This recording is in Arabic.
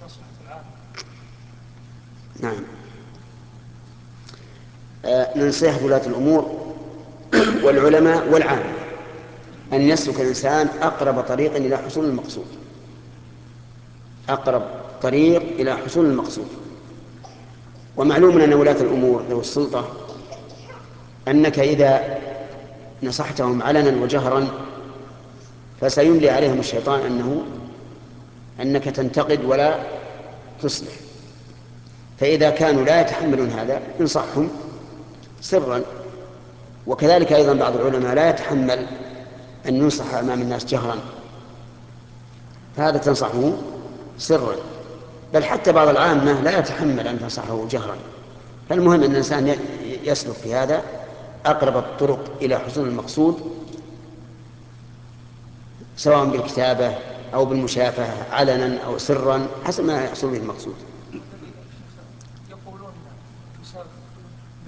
نعم. نصيحة ولاة الأمور والعلماء والعامة أن يسلك الإنسان أقرب طريق إلى حصول المقصود، أقرب طريق إلى حصول المقصود. ومعلوم أن ولاة الأمور ذو السلطة أنك إذا نصحتهم علنا وجهرا فسيملي عليهم الشيطان أنك تنتقد ولا تصلح. فإذا كانوا لا يتحملون هذا انصحهم سرا. وكذلك أيضا بعض العلماء لا يتحمل أن ينصح أمام الناس جهرا، فهذا تنصحه سرا. بل حتى بعض العامة لا يتحمل أن تنصحه جهرا. فالمهم أن الإنسان يسلك في هذا أقرب الطرق إلى حصول المقصود، سواء بالكتابة أو بالمشافهة علنا أو سرا، حسب ما يحصل به المقصود. يقولون